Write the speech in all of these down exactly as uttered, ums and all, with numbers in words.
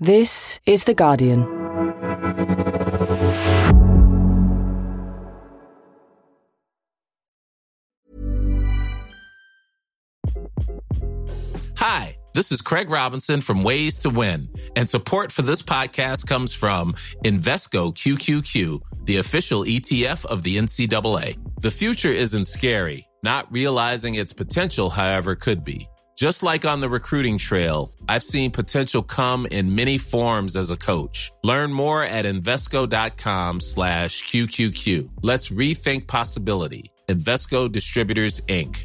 This is The Guardian. Hi, this is Craig Robinson from Ways to Win, and support for this podcast comes from Invesco Q Q Q, the official E T F of the N C double A. The future isn't scary. Not realizing its potential, however, could be. Just like on the recruiting trail, I've seen potential come in many forms as a coach. Learn more at Invesco.com slash QQQ. Let's rethink possibility. Invesco Distributors, Incorporated.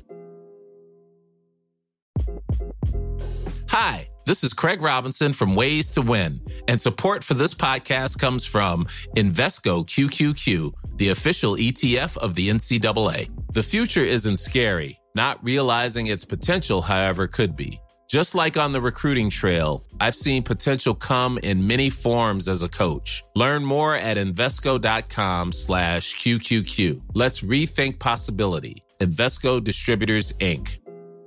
Hi, this is Craig Robinson from Ways to Win, and support for this podcast comes from Invesco Q Q Q, the official E T F of the N C double A. The future isn't scary. Not realizing its potential, however, could be. Just like on the recruiting trail, I've seen potential come in many forms as a coach. Learn more at Invesco.com slash QQQ. Let's rethink possibility. Invesco Distributors, Incorporated.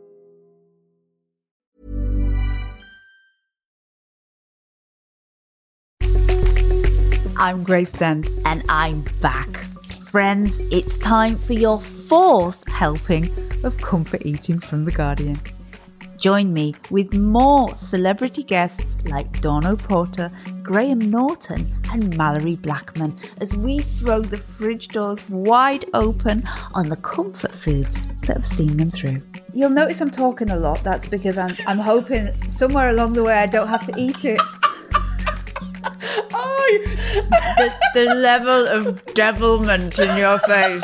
I'm Grace Dent, and I'm back. Friends, it's time for your fourth helping of comfort eating from The Guardian. Join me with more celebrity guests like Dawn Porter, Graham Norton and Mallory Blackman as we throw the fridge doors wide open on the comfort foods that have seen them through. You'll notice I'm talking a lot. That's because I'm, I'm hoping somewhere along the way I don't have to eat it. the, the level of devilment in your face.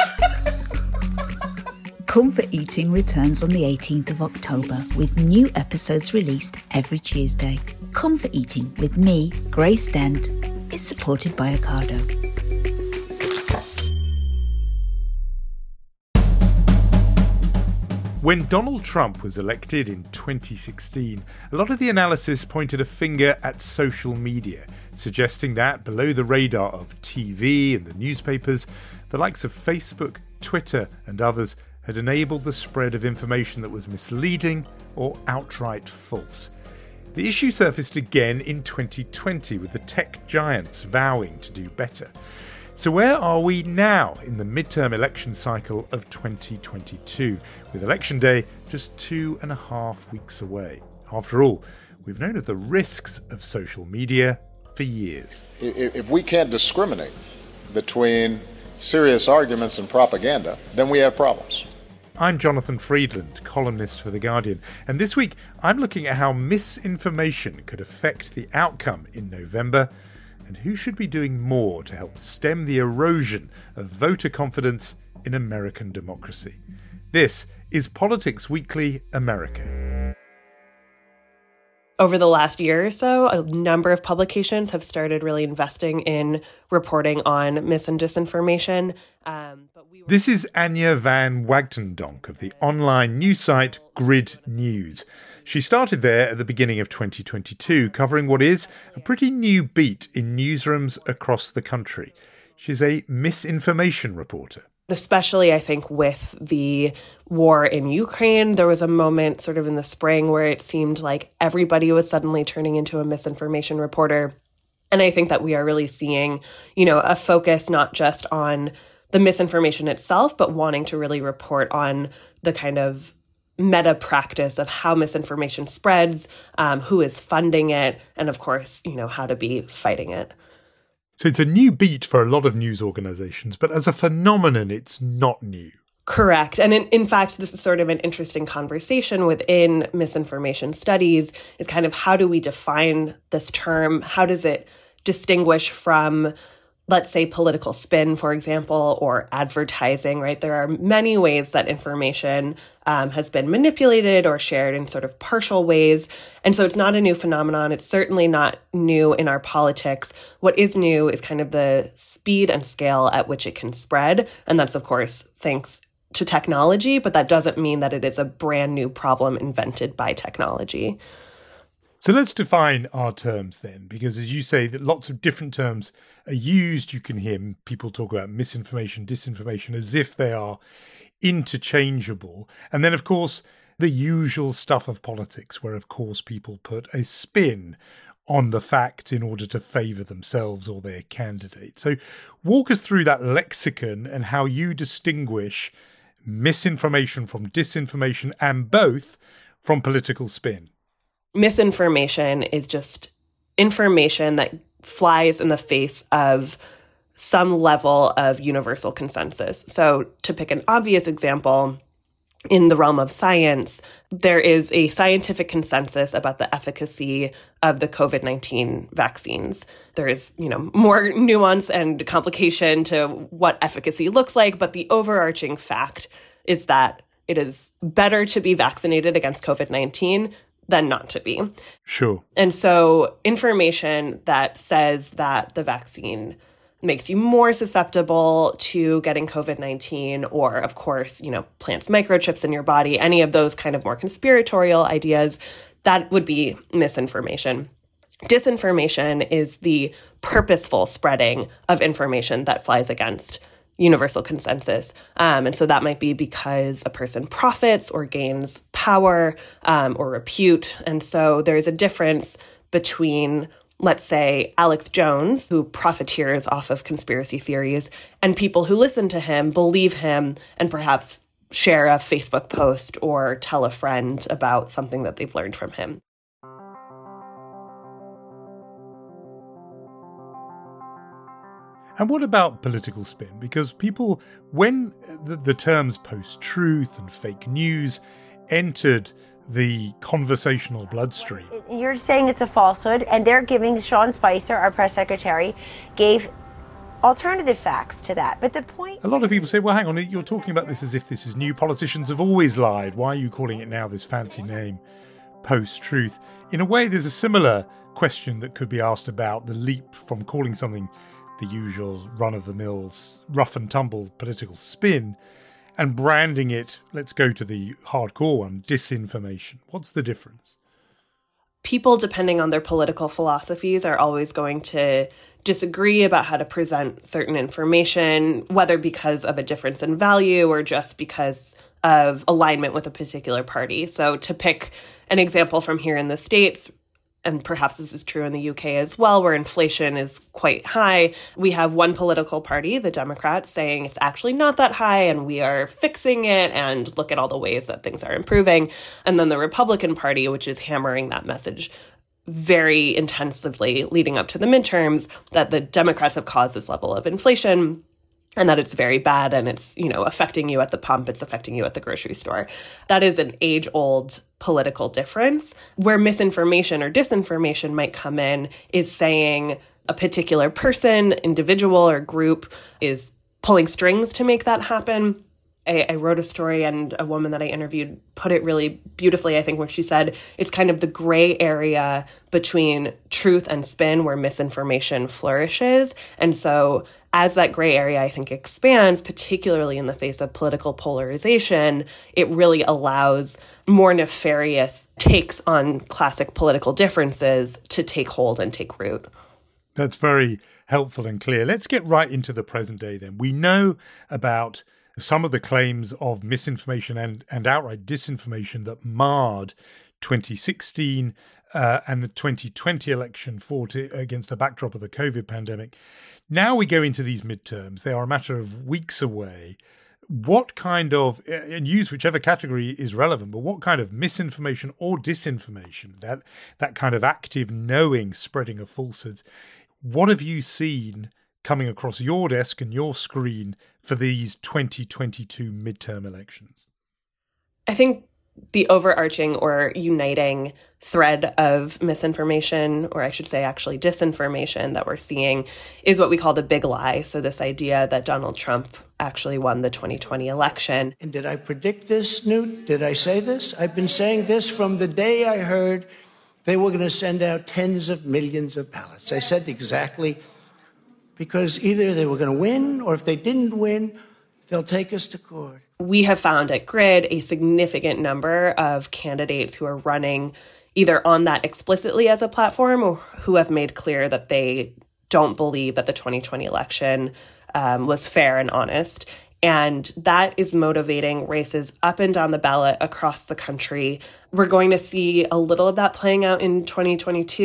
Comfort Eating returns on the eighteenth of October with new episodes released every Tuesday. Comfort Eating with me, Grace Dent, is supported by Ocado. When Donald Trump was elected in twenty sixteen, a lot of the analysis pointed a finger at social media, suggesting that below the radar of T V and the newspapers, the likes of Facebook, Twitter and others had enabled the spread of information that was misleading or outright false. The issue surfaced again in twenty twenty with the tech giants vowing to do better. So where are we now in the midterm election cycle of twenty twenty-two, with Election Day just two and a half weeks away? After all, we've known of the risks of social media for years. If we can't discriminate between serious arguments and propaganda, then we have problems. I'm Jonathan Freedland, columnist for The Guardian, and this week I'm looking at how misinformation could affect the outcome in November, and who should be doing more to help stem the erosion of voter confidence in American democracy. This is Politics Weekly America. Over the last year or so, a number of publications have started really investing in reporting on mis and disinformation. Um, but we were- This is Anya van Wagtendonk of the online news site Grid News. She started there at the beginning of twenty twenty-two, covering what is a pretty new beat in newsrooms across the country. She's a misinformation reporter. Especially, I think, with the war in Ukraine, there was a moment sort of in the spring where it seemed like everybody was suddenly turning into a misinformation reporter. And I think that we are really seeing, you know, a focus not just on the misinformation itself, but wanting to really report on the kind of meta practice of how misinformation spreads, um, who is funding it, and of course, you know, how to be fighting it. So it's a new beat for a lot of news organisations, but as a phenomenon, it's not new. Correct. And in, in fact, this is sort of an interesting conversation within misinformation studies, is kind of how do we define this term? How does it distinguish from, let's say, political spin, for example, or advertising, right? There are many ways that information um, has been manipulated or shared in sort of partial ways. And so it's not a new phenomenon. It's certainly not new in our politics. What is new is kind of the speed and scale at which it can spread. And that's, of course, thanks to technology, but that doesn't mean that it is a brand new problem invented by technology. So let's define our terms then, because as you say, that lots of different terms are used. You can hear people talk about misinformation, disinformation, as if they are interchangeable. And then, of course, the usual stuff of politics, where, of course, people put a spin on the facts in order to favour themselves or their candidate. So walk us through that lexicon and how you distinguish misinformation from disinformation and both from political spin. Misinformation is just information that flies in the face of some level of universal consensus. So to pick an obvious example, in the realm of science, there is a scientific consensus about the efficacy of the COVID nineteen vaccines. There is, you know, more nuance and complication to what efficacy looks like, but the overarching fact is that it is better to be vaccinated against COVID nineteen than not to be. Sure. And so information that says that the vaccine makes you more susceptible to getting COVID nineteen, or, of course, you know, plants microchips in your body, any of those kind of more conspiratorial ideas, that would be misinformation. Disinformation is the purposeful spreading of information that flies against universal consensus. Um, and so that might be because a person profits or gains power um, or repute. And so there's a difference between, let's say, Alex Jones, who profiteers off of conspiracy theories, and people who listen to him, believe him, and perhaps share a Facebook post or tell a friend about something that they've learned from him. And what about political spin? Because people, when the, the terms post-truth and fake news entered the conversational bloodstream. You're saying it's a falsehood, and they're giving, Sean Spicer, our press secretary, gave alternative facts to that. But the point... A lot of people say, well, hang on, you're talking about this as if this is new. Politicians have always lied. Why are you calling it now this fancy name, post-truth? In a way, there's a similar question that could be asked about the leap from calling something the usual run-of-the-mill, rough and tumble political spin, and branding it, let's go to the hardcore one, disinformation. What's the difference? People, depending on their political philosophies, are always going to disagree about how to present certain information, whether because of a difference in value or just because of alignment with a particular party. So to pick an example from here in the States, and perhaps this is true in the U K as well, where inflation is quite high, we have one political party, the Democrats, saying it's actually not that high and we are fixing it and look at all the ways that things are improving. And then the Republican Party, which is hammering that message very intensively leading up to the midterms, that the Democrats have caused this level of inflation and that it's very bad and it's, you know, affecting you at the pump, it's affecting you at the grocery store. That is an age-old political difference. Where misinformation or disinformation might come in is saying a particular person, individual, or group is pulling strings to make that happen. I, I wrote a story, and a woman that I interviewed put it really beautifully, I think, when she said it's kind of the gray area between truth and spin where misinformation flourishes. And so as that gray area, I think, expands, particularly in the face of political polarization, it really allows more nefarious takes on classic political differences to take hold and take root. That's very helpful and clear. Let's get right into the present day then. We know about some of the claims of misinformation and, and outright disinformation that marred twenty sixteen uh, and the twenty twenty election fought against the backdrop of the COVID pandemic. Now we go into these midterms. They are a matter of weeks away. What kind of, and use whichever category is relevant, but what kind of misinformation or disinformation, that that kind of active knowing spreading of falsehoods, what have you seen coming across your desk and your screen for these twenty twenty-two midterm elections? I think the overarching or uniting thread of misinformation, or I should say actually disinformation, that we're seeing is what we call the big lie. So this idea that Donald Trump actually won the twenty twenty election. And did I predict this, Newt? Did I say this? I've been saying this from the day I heard they were going to send out tens of millions of ballots. I said exactly, because either they were going to win, or if they didn't win, they'll take us to court. We have found at Grid a significant number of candidates who are running either on that explicitly as a platform or who have made clear that they don't believe that the twenty twenty election um, was fair and honest. And that is motivating races up and down the ballot across the country. We're going to see a little of that playing out in twenty twenty-two.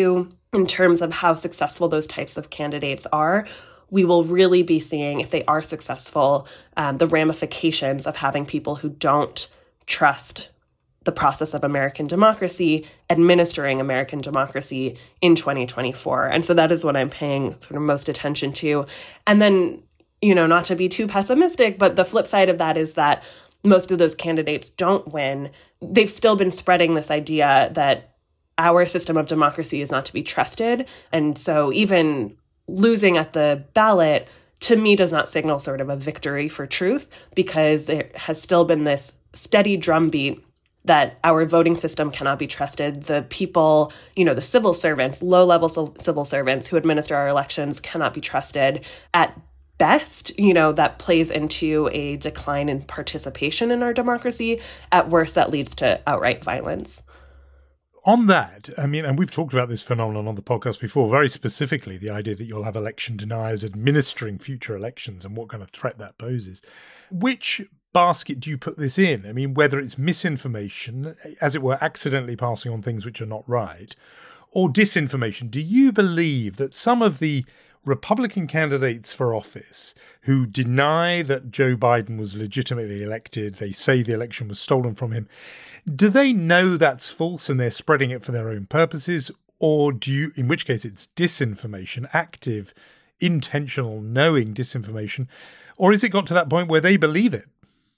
in terms of how successful those types of candidates are, we will really be seeing, if they are successful, um, the ramifications of having people who don't trust the process of American democracy administering American democracy in twenty twenty-four. And so that is what I'm paying sort of most attention to. And then, you know, not to be too pessimistic, but the flip side of that is that most of those candidates don't win. They've still been spreading this idea that our system of democracy is not to be trusted. And so even losing at the ballot, to me, does not signal sort of a victory for truth, because it has still been this steady drumbeat that our voting system cannot be trusted. The people, you know, the civil servants, low-level civil servants who administer our elections cannot be trusted. At best, you know, that plays into a decline in participation in our democracy. At worst, that leads to outright violence. On that, I mean, and we've talked about this phenomenon on the podcast before, very specifically, the idea that you'll have election deniers administering future elections and what kind of threat that poses. Which basket do you put this in? I mean, whether it's misinformation, as it were, accidentally passing on things which are not right, or disinformation. Do you believe that some of the Republican candidates for office who deny that Joe Biden was legitimately elected, they say the election was stolen from him, do they know that's false and they're spreading it for their own purposes? Or do you, in which case it's disinformation, active, intentional, knowing disinformation? Or has it got to that point where they believe it?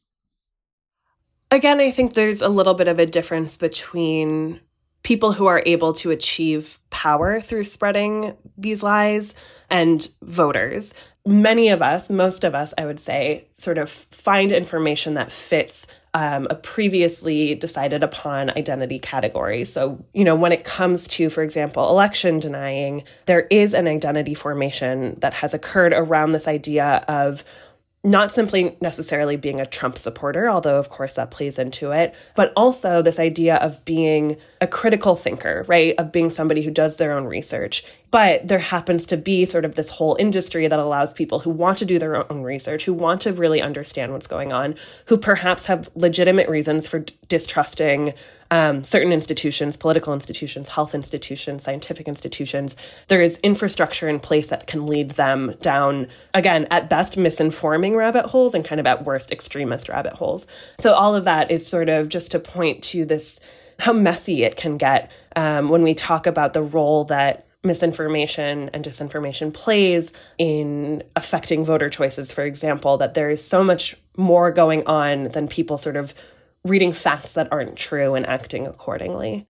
Again, I think there's a little bit of a difference between people who are able to achieve power through spreading these lies and voters. Many of us, most of us, I would say, sort of find information that fits um, a previously decided upon identity category. So, you know, when it comes to, for example, election denying, there is an identity formation that has occurred around this idea of not simply necessarily being a Trump supporter, although of course that plays into it, but also this idea of being a critical thinker, right? Of being somebody who does their own research. But there happens to be sort of this whole industry that allows people who want to do their own research, who want to really understand what's going on, who perhaps have legitimate reasons for distrusting Um, certain institutions, political institutions, health institutions, scientific institutions. There is infrastructure in place that can lead them down, again, at best, misinforming rabbit holes and kind of at worst, extremist rabbit holes. So all of that is sort of just to point to this, how messy it can get um, when we talk about the role that misinformation and disinformation plays in affecting voter choices, for example, that there is so much more going on than people sort of reading facts that aren't true and acting accordingly.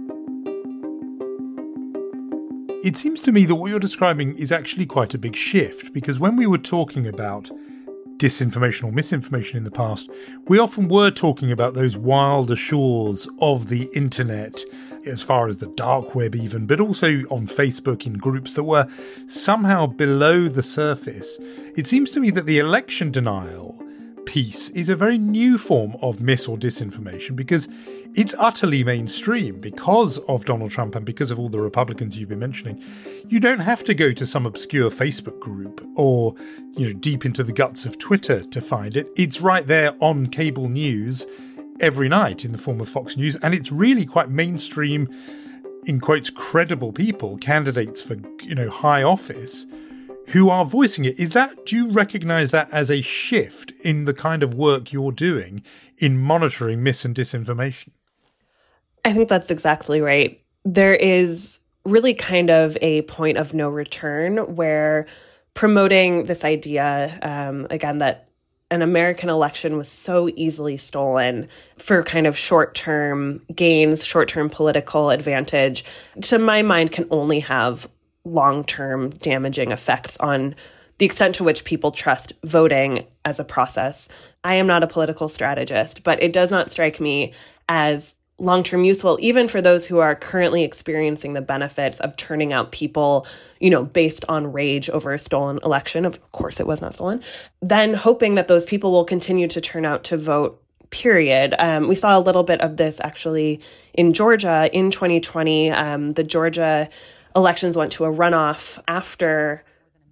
It seems to me that what you're describing is actually quite a big shift, because when we were talking about disinformation or misinformation in the past, we often were talking about those wilder shores of the internet, as far as the dark web even, but also on Facebook in groups that were somehow below the surface. It seems to me that the election denial piece is a very new form of mis or disinformation, because it's utterly mainstream because of Donald Trump and because of all the Republicans you've been mentioning. You don't have to go to some obscure Facebook group or, you know, deep into the guts of Twitter to find it. It's right there on cable news every night in the form of Fox News, and it's really quite mainstream, in quotes, credible people, candidates for, you know, high office, who are voicing it. Is that, do you recognize that as a shift in the kind of work you're doing in monitoring mis and disinformation? I think that's exactly right. There is really kind of a point of no return where promoting this idea, um, again, that an American election was so easily stolen for kind of short-term gains, short-term political advantage, to my mind, can only have long-term damaging effects on the extent to which people trust voting as a process. I am not a political strategist, but it does not strike me as long-term useful, even for those who are currently experiencing the benefits of turning out people, you know, based on rage over a stolen election. Of course, it was not stolen. Then hoping that those people will continue to turn out to vote, period. Um, we saw a little bit of this actually in Georgia in twenty twenty. Um, the Georgia elections went to a runoff after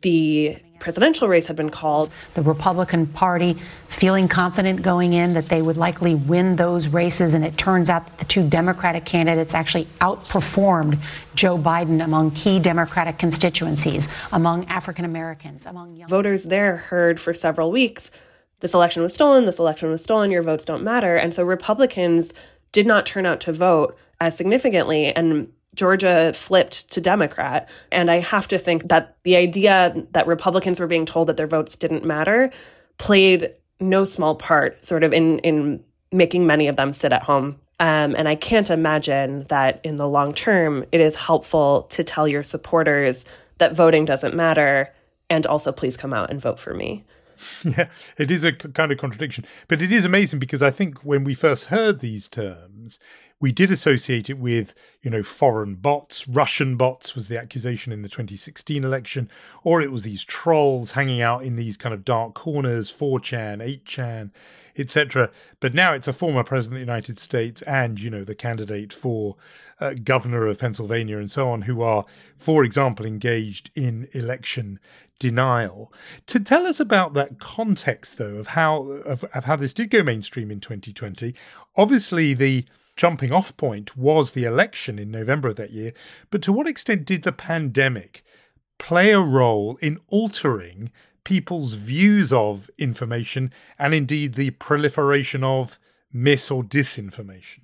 the presidential race had been called. The Republican Party feeling confident going in that they would likely win those races, and it turns out that the two Democratic candidates actually outperformed Joe Biden among key Democratic constituencies, among African Americans, among young voters there heard for several weeks, this election was stolen, this election was stolen, your votes don't matter. And so Republicans did not turn out to vote as significantly, and Georgia flipped to Democrat. And I have to think that the idea that Republicans were being told that their votes didn't matter played no small part sort of in, in making many of them sit at home. Um, and I can't imagine that in the long term, it is helpful to tell your supporters that voting doesn't matter, and also please come out and vote for me. Yeah, it is a kind of contradiction. But it is amazing because I think when we first heard these terms, we did associate it with, you know, foreign bots. Russian bots was the accusation in the twenty sixteen election, or it was these trolls hanging out in these kind of dark corners, four chan, eight chan, et cetera. But now it's a former president of the United States and, you know, the candidate for uh, governor of Pennsylvania and so on, who are, for example, engaged in election denial. To tell us about that context, though, of how of, of how this did go mainstream in twenty twenty, obviously the jumping off point was the election in November of that year. But to what extent did the pandemic play a role in altering people's views of information and indeed the proliferation of mis or disinformation?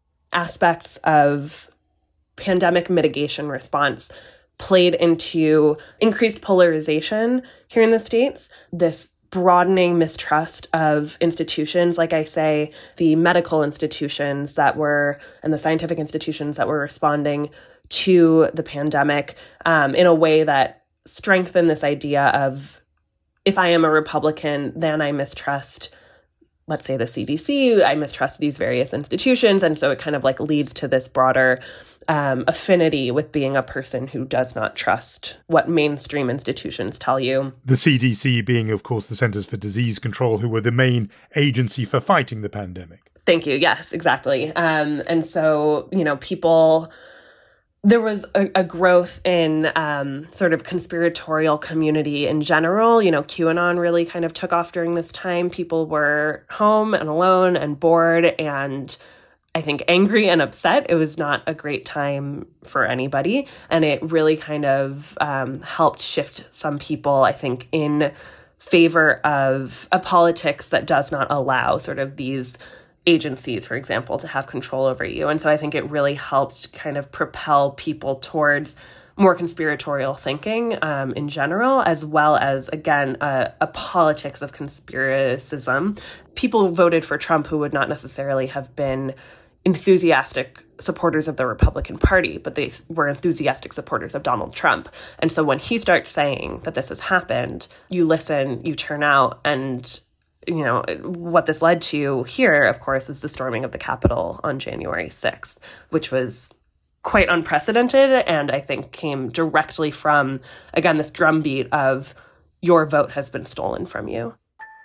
Aspects of pandemic mitigation response played into increased polarization here in the States, this broadening mistrust of institutions, like I say, the medical institutions that were, and the scientific institutions that were responding to the pandemic um, in a way that strengthened this idea of, if I am a Republican, then I mistrust, let's say, the C D C, I mistrust these various institutions. And so it kind of like leads to this broader um, affinity with being a person who does not trust what mainstream institutions tell you. The C D C being, of course, the Centers for Disease Control, who were the main agency for fighting the pandemic. Thank you. Yes, exactly. Um, and so, you know, people... There was a, a growth in um, sort of conspiratorial community in general. You know, QAnon really kind of took off during this time. People were home and alone and bored and I think angry and upset. It was not a great time for anybody. And it really kind of um, helped shift some people, I think, in favor of a politics that does not allow sort of these agencies, for example, to have control over you. And so I think it really helped kind of propel people towards more conspiratorial thinking um, in general, as well as, again, a, a politics of conspiracism. People voted for Trump who would not necessarily have been enthusiastic supporters of the Republican Party, but they were enthusiastic supporters of Donald Trump. And so when he starts saying that this has happened, you listen, you turn out, and you know, what this led to here, of course, is the storming of the Capitol on January sixth, which was quite unprecedented and I think came directly from, again, this drumbeat of your vote has been stolen from you.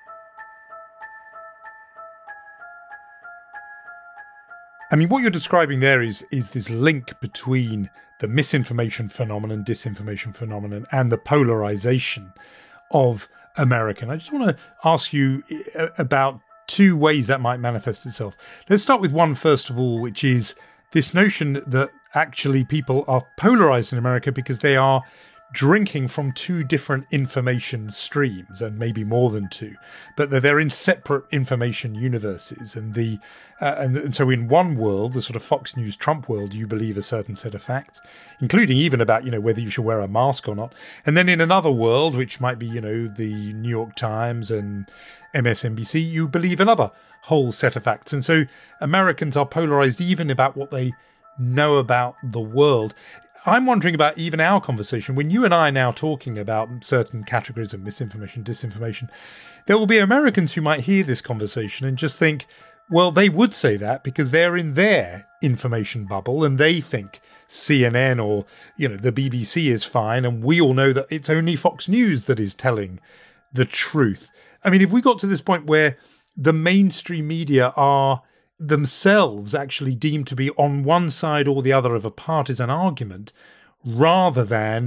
I mean, what you're describing there is is this link between the misinformation phenomenon, disinformation phenomenon, and the polarization of America. And I just want to ask you about two ways that might manifest itself. Let's start with one, first of all, which is this notion that actually people are polarized in America because they are drinking from two different information streams, and maybe more than two, but that they're in separate information universes. And the uh, and, and so in one world, the sort of Fox News Trump world, you believe a certain set of facts, including even about, you know, whether you should wear a mask or not. And then in another world, which might be, you know, the New York Times and M S N B C, you believe another whole set of facts. And so Americans are polarized even about what they know about the world. I'm wondering about even our conversation. When you and I are now talking about certain categories of misinformation, disinformation, there will be Americans who might hear this conversation and just think, well, they would say that because they're in their information bubble and they think C N N or, you know, the B B C is fine. And we all know that it's only Fox News that is telling the truth. I mean, if we got to this point where the mainstream media are themselves actually deemed to be on one side or the other of a partisan argument rather than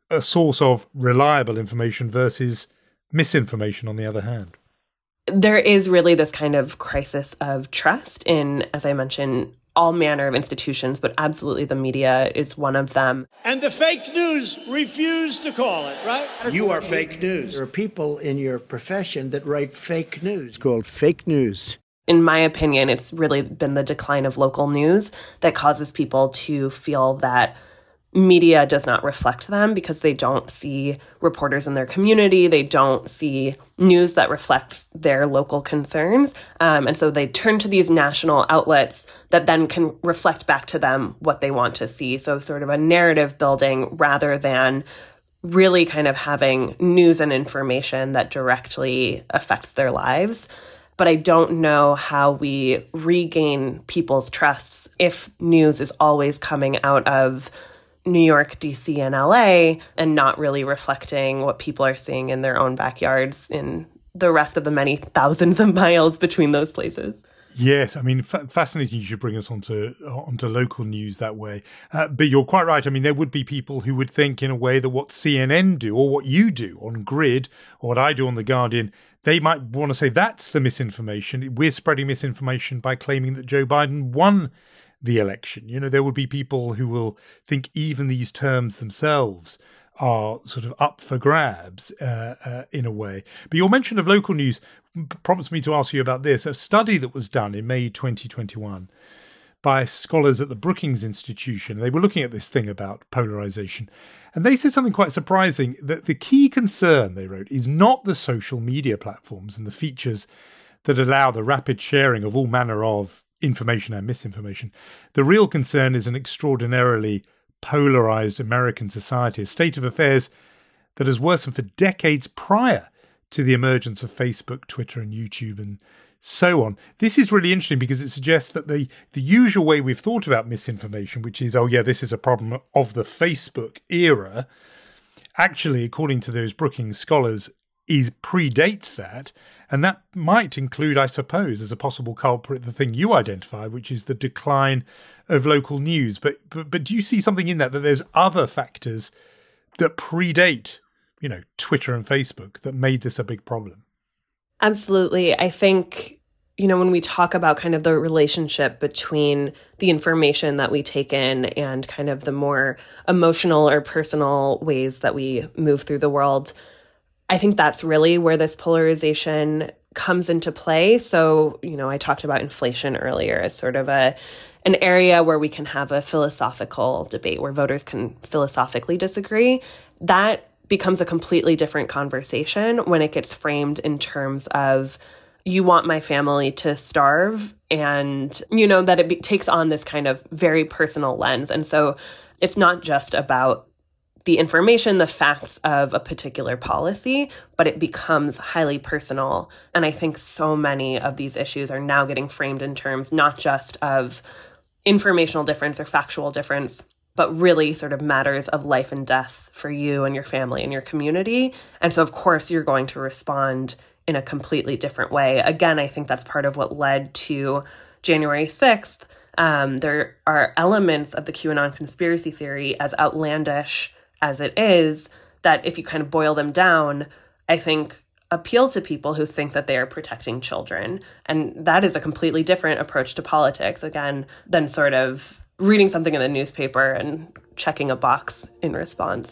a source of reliable information versus misinformation on the other hand? There is really this kind of crisis of trust in, as I mentioned, all manner of institutions, but absolutely the media is one of them. And the fake news refuse to call it, right? You are fake news. There are people in your profession that write fake news. It's called fake news. In my opinion, it's really been the decline of local news that causes people to feel that media does not reflect them because they don't see reporters in their community. They don't see news that reflects their local concerns. Um, and so they turn to these national outlets that then can reflect back to them what they want to see. So sort of a narrative building rather than really kind of having news and information that directly affects their lives. But I don't know how we regain people's trusts if news is always coming out of New York, D C, and L A, and not really reflecting what people are seeing in their own backyards in the rest of the many thousands of miles between those places. Yes, I mean, fa- fascinating you should bring us onto onto local news that way. Uh, but you're quite right. I mean, there would be people who would think in a way that what C N N do or what you do on Grid or what I do on The Guardian, they might want to say that's the misinformation. We're spreading misinformation by claiming that Joe Biden won the election. You know, there would be people who will think even these terms themselves are sort of up for grabs uh, uh, in a way. But your mention of local news prompts me to ask you about this. A study that was done in May twenty twenty-one by scholars at the Brookings Institution. They were looking at this thing about polarization. And they said something quite surprising, that the key concern, they wrote, is not the social media platforms and the features that allow the rapid sharing of all manner of information and misinformation. The real concern is an extraordinarily polarized American society, a state of affairs that has worsened for decades prior to the emergence of Facebook, Twitter, and YouTube, and so on. This is really interesting because it suggests that the, the usual way we've thought about misinformation, which is, oh yeah, this is a problem of the Facebook era, actually, according to those Brookings scholars, is predates that. And that might include, I suppose, as a possible culprit, the thing you identify, which is the decline of local news. But, but but do you see something in that, that there's other factors that predate, you know, Twitter and Facebook that made this a big problem? Absolutely. I think, you know, when we talk about kind of the relationship between the information that we take in and kind of the more emotional or personal ways that we move through the world, I think that's really where this polarization comes into play. So, you know, I talked about inflation earlier as sort of a an area where we can have a philosophical debate where voters can philosophically disagree. That becomes a completely different conversation when it gets framed in terms of, you want my family to starve, and, you know, that it be- takes on this kind of very personal lens. And so it's not just about the information, the facts of a particular policy, but it becomes highly personal. And I think so many of these issues are now getting framed in terms not just of informational difference or factual difference, but really sort of matters of life and death for you and your family and your community. And so, of course, you're going to respond in a completely different way. Again, I think that's part of what led to January sixth. Um, there are elements of the QAnon conspiracy theory, as outlandish as it is, that if you kind of boil them down, I think appeal to people who think that they are protecting children. And that is a completely different approach to politics, again, than sort of reading something in the newspaper and checking a box in response.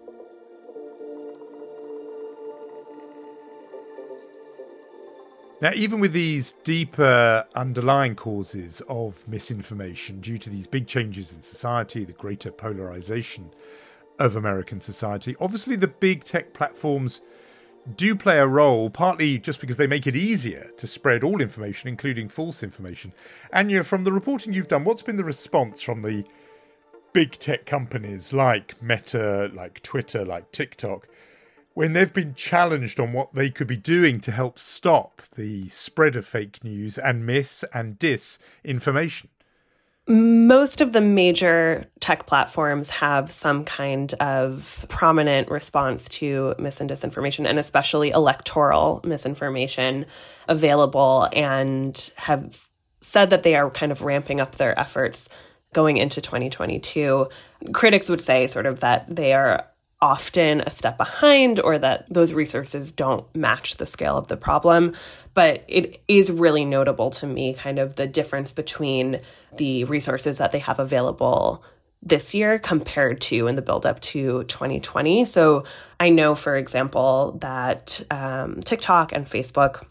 Now, even with these deeper underlying causes of misinformation due to these big changes in society, the greater polarization of American society, obviously the big tech platforms do play a role, partly just because they make it easier to spread all information, including false information. Anya, from the reporting you've done, what's been the response from the big tech companies like Meta, like Twitter, like TikTok, when they've been challenged on what they could be doing to help stop the spread of fake news and mis and disinformation? Most of the major tech platforms have some kind of prominent response to mis and disinformation, and especially electoral misinformation available, and have said that they are kind of ramping up their efforts going into twenty twenty-two. Critics would say sort of that they are often a step behind or that those resources don't match the scale of the problem. But it is really notable to me kind of the difference between the resources that they have available this year compared to in the buildup to twenty twenty. So I know, for example, that um, TikTok and Facebook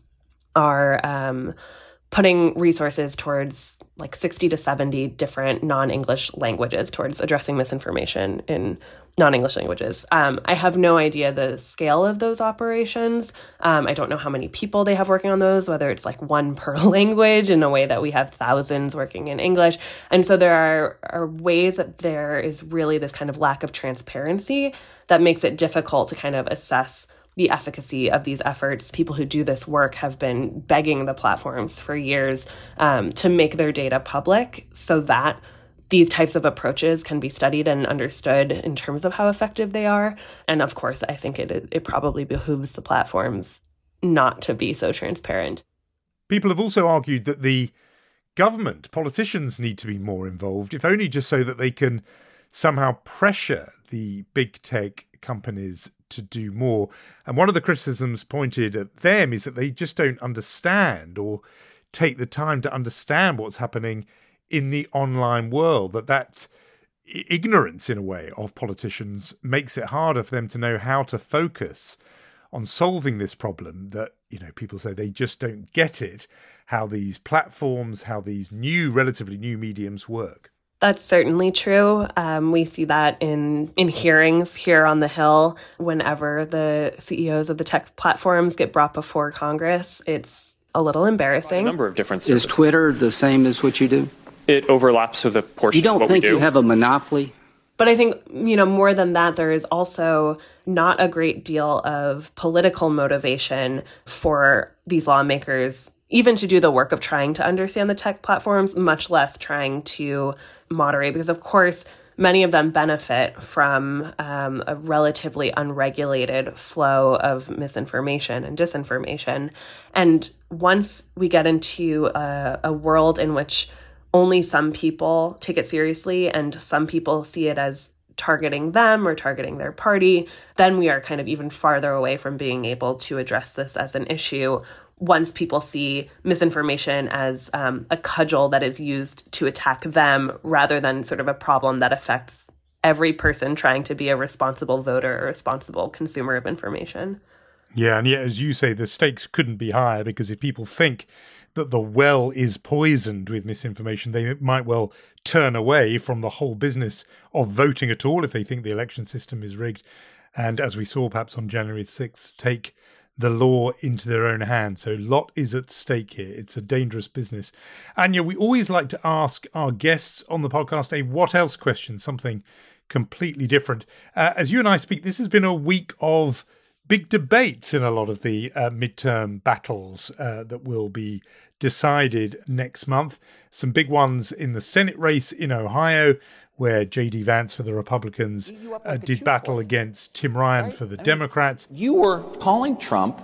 are um, putting resources towards like sixty to seventy different non-English languages towards addressing misinformation in non-English languages. Um, I have no idea the scale of those operations. Um, I don't know how many people they have working on those, whether it's like one per language in a way that we have thousands working in English. And so there are, are ways that there is really this kind of lack of transparency that makes it difficult to kind of assess the efficacy of these efforts. People who do this work have been begging the platforms for years um, to make their data public so that these types of approaches can be studied and understood in terms of how effective they are. And of course, I think it it probably behooves the platforms not to be so transparent. People have also argued that the government, politicians need to be more involved, if only just so that they can somehow pressure the big tech companies to do more. And one of the criticisms pointed at them is that they just don't understand or take the time to understand what's happening in the online world, that that ignorance, in a way, of politicians makes it harder for them to know how to focus on solving this problem, that, you know, people say they just don't get it, how these platforms, how these new, relatively new mediums work. That's certainly true. Um, we see that in, in hearings here on the Hill. Whenever the C E Os of the tech platforms get brought before Congress, it's a little embarrassing. A number of different services. Is Twitter the same as what you do? It overlaps with a portion you don't of what think we do. You have a monopoly? But I think, you know, more than that, there is also not a great deal of political motivation for these lawmakers, even to do the work of trying to understand the tech platforms, much less trying to moderate, because of course, many of them benefit from um, a relatively unregulated flow of misinformation and disinformation. And once we get into a, a world in which only some people take it seriously and some people see it as targeting them or targeting their party, then we are kind of even farther away from being able to address this as an issue. Once people see misinformation as um, a cudgel that is used to attack them rather than sort of a problem that affects every person trying to be a responsible voter or responsible consumer of information. Yeah, and yet, as you say, the stakes couldn't be higher, because if people think that the well is poisoned with misinformation, they might well turn away from the whole business of voting at all if they think the election system is rigged. And as we saw perhaps on January sixth, take the law into their own hands. So a lot is at stake here. It's a dangerous business. Anya, we always like to ask our guests on the podcast a what else question, something completely different. Uh, as you and I speak, this has been a week of big debates in a lot of the uh, midterm battles uh, that will be decided next month. Some big ones in the Senate race in Ohio, where J D Vance for the Republicans uh, did battle against Tim Ryan right? for the I Democrats. Mean, you were calling Trump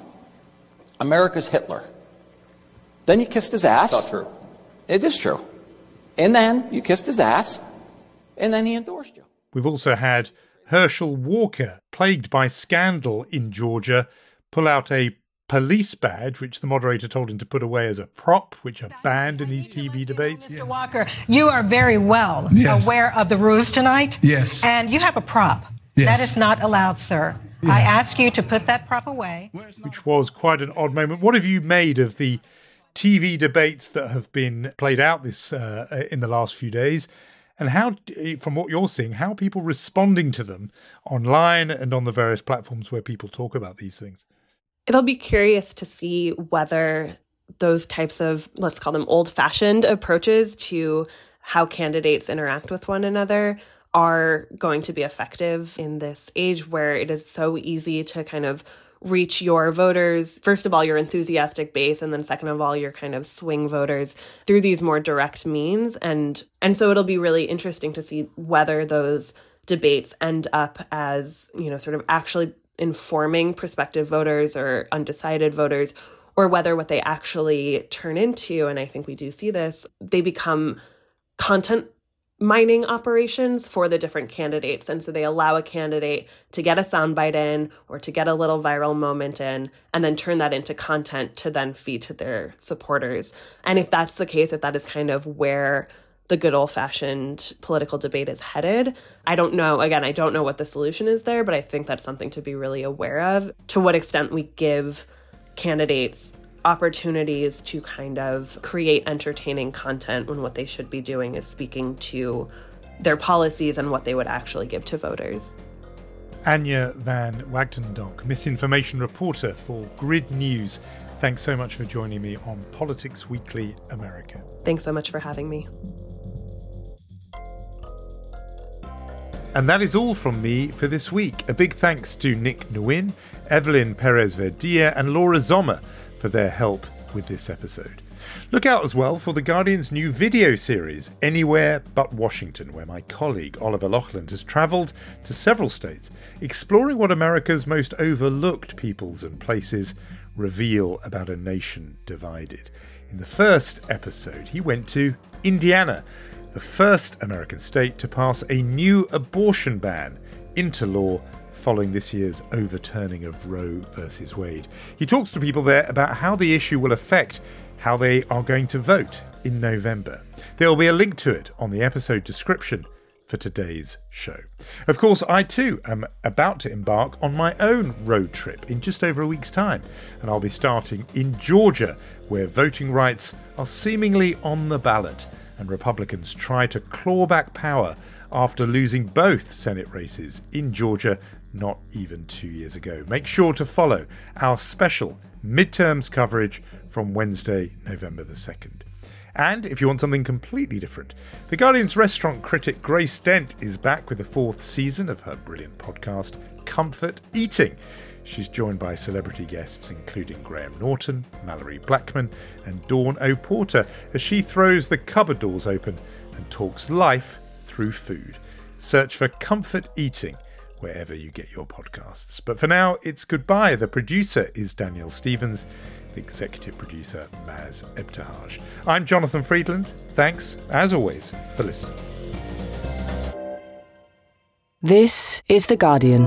America's Hitler. Then you kissed his ass. That's not true. It is true. And then you kissed his ass, and then he endorsed you. We've also had Herschel Walker, plagued by scandal in Georgia, pull out a police badge, which the moderator told him to put away as a prop, which are banned in these T V debates. Mister Yes. Walker, you are very well yes. aware of the rules tonight. Yes. And you have a prop. Yes. That is not allowed, sir. Yes. I ask you to put that prop away. Which was quite an odd moment. What have you made of the T V debates that have been played out this uh, in the last few days? And how, from what you're seeing, how are people responding to them online and on the various platforms where people talk about these things? It'll be curious to see whether those types of, let's call them old-fashioned approaches to how candidates interact with one another are going to be effective in this age where it is so easy to kind of reach your voters, first of all, your enthusiastic base, and then second of all, your kind of swing voters through these more direct means. And and so it'll be really interesting to see whether those debates end up as, you know, sort of actually informing prospective voters or undecided voters, or whether what they actually turn into, and I think we do see this, they become content mining operations for the different candidates. And so they allow a candidate to get a soundbite in or to get a little viral moment in and then turn that into content to then feed to their supporters. And if that's the case, if that is kind of where the good old-fashioned political debate is headed, I don't know. Again, I don't know what the solution is there, but I think that's something to be really aware of. To what extent we give candidates opportunities to kind of create entertaining content when what they should be doing is speaking to their policies and what they would actually give to voters. Anya van Wagtendonk, misinformation reporter for Grid News. Thanks so much for joining me on Politics Weekly America. Thanks so much for having me. And that is all from me for this week. A big thanks to Nick Nguyen, Evelyn Perez-Verdia and Laura Zommer for their help with this episode. Look out as well for The Guardian's new video series, Anywhere But Washington, where my colleague Oliver Loughland has travelled to several states, exploring what America's most overlooked peoples and places reveal about a nation divided. In the first episode, he went to Indiana, the first American state to pass a new abortion ban into law following this year's overturning of Roe versus Wade. He talks to people there about how the issue will affect how they are going to vote in November. There will be a link to it on the episode description for today's show. Of course, I too am about to embark on my own road trip in just over a week's time, and I'll be starting in Georgia, where voting rights are seemingly on the ballot, and Republicans try to claw back power after losing both Senate races in Georgia not even two years ago. Make sure to follow our special midterms coverage from Wednesday, November the second. And if you want something completely different, The Guardian's restaurant critic Grace Dent is back with the fourth season of her brilliant podcast, Comfort Eating. She's joined by celebrity guests including Graham Norton, Mallory Blackman and Dawn O'Porter as she throws the cupboard doors open and talks life through food. Search for Comfort Eating wherever you get your podcasts. But for now, it's goodbye. The producer is Daniel Stevens, the executive producer Maz Ebtehaj. I'm Jonathan Friedland. Thanks, as always, for listening. This is The Guardian.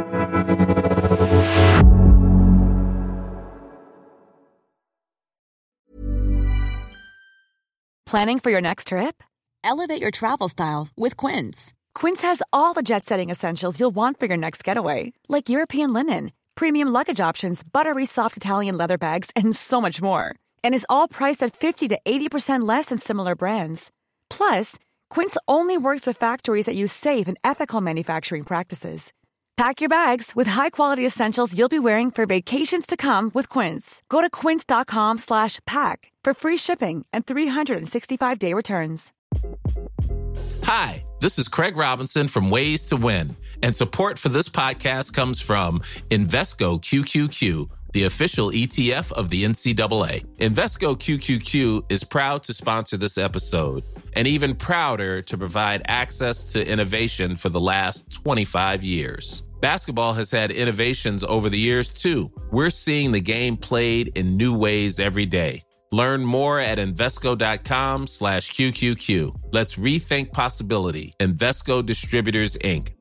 Planning for your next trip? Elevate your travel style with Quince. Quince has all the jet-setting essentials you'll want for your next getaway, like European linen, premium luggage options, buttery soft Italian leather bags, and so much more. And is all priced at fifty to eighty percent less than similar brands. Plus, Quince only works with factories that use safe and ethical manufacturing practices. Pack your bags with high-quality essentials you'll be wearing for vacations to come with Quince. Go to quince.com slash pack for free shipping and three sixty-five day returns. Hi, this is Craig Robinson from Ways to Win, and support for this podcast comes from Invesco Q Q Q, the official E T F of the N C double A. Invesco Q Q Q is proud to sponsor this episode, and even prouder to provide access to innovation for the last twenty-five years. Basketball has had innovations over the years, too. We're seeing the game played in new ways every day. Learn more at Invesco.com slash QQQ. Let's rethink possibility. Invesco Distributors, Incorporated.